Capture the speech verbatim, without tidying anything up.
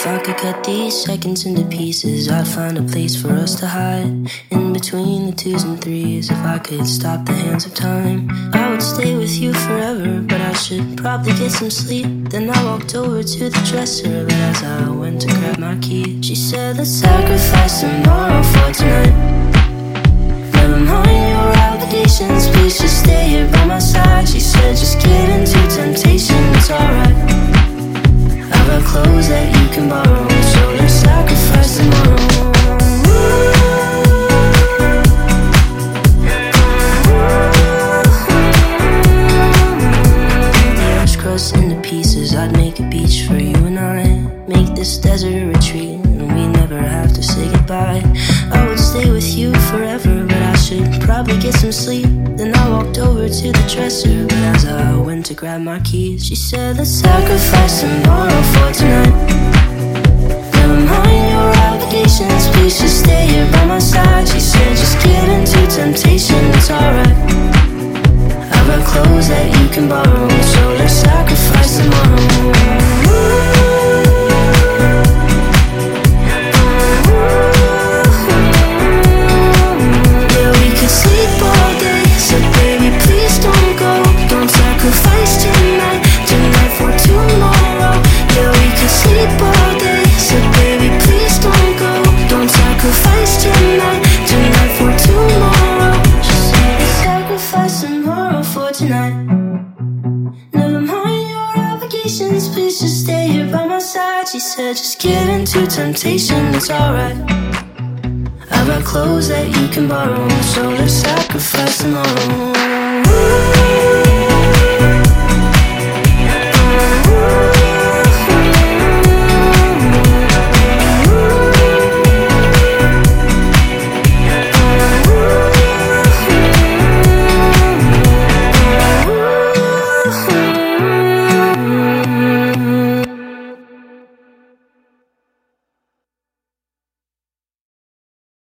If I could cut these seconds into pieces, I'd find a place for us to hide. In between the twos and threes, if I could stop the hands of time, I would stay with you forever, but I should probably get some sleep. Then I walked over to the dresser, but as I went to grab my key, she said, let's sacrifice tomorrow for tonight. Never mind your obligations, please just stay here by my side. She said, just get into temptation, it's alright. I've got clothes that you can borrow, so let's sacrifice tomorrow. Dash crust into pieces, I'd make a beach for you and I. Make this desert a retreat, and we never have to say goodbye. I would stay with you forever, but I should probably get some sleep. Then I walked over to the dresser, but as I went to grab my keys, she said, let's sacrifice tomorrow for tonight. Never mind your obligations, please just stay here by my side. She said, just get into temptation, it's alright. I've got clothes that you can borrow, so let's sacrifice tomorrow. Please just stay here by my side. She said, just get into temptation, it's alright. I've got clothes that you can borrow, so let's sacrifice tomorrow.